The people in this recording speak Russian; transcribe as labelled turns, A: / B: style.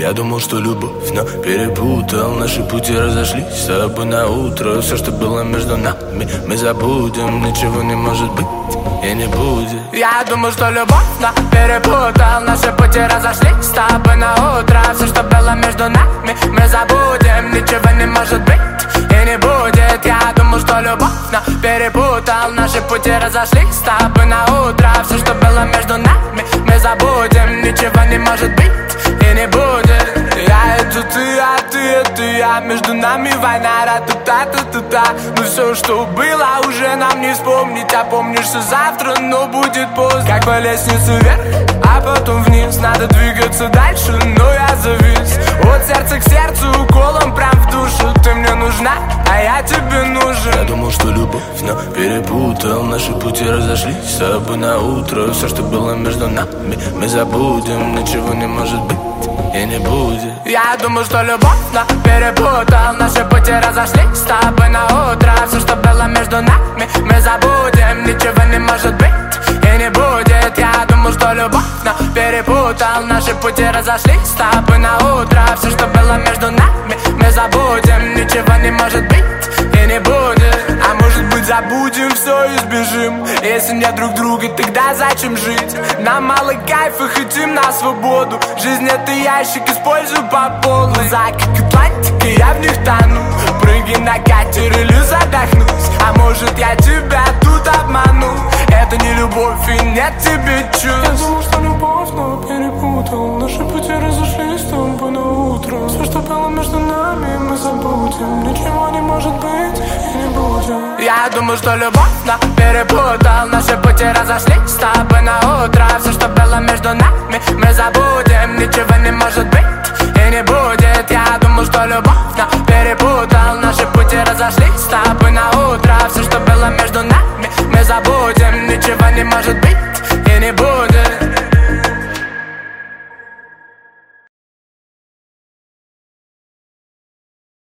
A: Я думал, что любовь, но перепутал. Наши пути разошлись с тобой на утро. Все, что было между нами, мы забудем. Ничего не может быть и не будет.
B: Я думал, что любовь, но перепутал. Наши пути разошлись с тобой на утро. Все, что было между нами, мы забудем. Ничего не может быть и не будет. Я думал, что любовь, но перепутал. Наши пути разошлись с тобой на утро. Все, что было между нами, мы забудем. Ничего не может быть и не будет. Я это ты, а ты это я. Между нами война, ра-та-та-та-та-та. Но все, что было, уже нам не вспомнить. А помнишь, что завтра, но будет поздно. Как по лестнице вверх, а потом вниз. Надо двигаться дальше, но я завис. От сердца к сердцу, уколом прям в душу. Ты мне нужна, а я тебе нужен.
A: Я думал, что любовь, но перепутал. Наши пути разошлись с тобой на утро. Все, что было между нами, мы забудем. Ничего не может быть и не будет.
B: Я думал, что любовь, но перепутал. Наши пути разошлись с тобой на утро. Все, что было между нами, мы забудем. Ничего не может быть и не будет. Я думал, что любовь, но перепутал. Наши пути разошлись с тобой на утро. Все, что было между нами, мы забудем. Ничего не может быть и не будет. А может быть, забудем все и сбежим. Если нет друг друга, тогда зачем жить? Нам мало кайфа, хотим на свободу. Жизнь это ящик, использую по полной. Глаза как Атлантика, я в них тону. Прыгай на катер или задохнусь. А может, я тебя тут обману? Это не любовь и нет тебе чувств.
C: Я думал, что любовь, но перепутал. Наши пути разошлись с тобой на утро. Все, что было между нами, мы забудем. Ничего не может быть и не будет.
B: Я думал, что любовь, но перепутал. Наши пути разошлись с тобой на утро. Все, что было между нами, мы забудем. Ничего не может быть и не будет. Я думал, что любовь, но перепутал. Наши пути разошлись с тобой на утро. Все, что было между нами, мы забудем. Ничего не может быть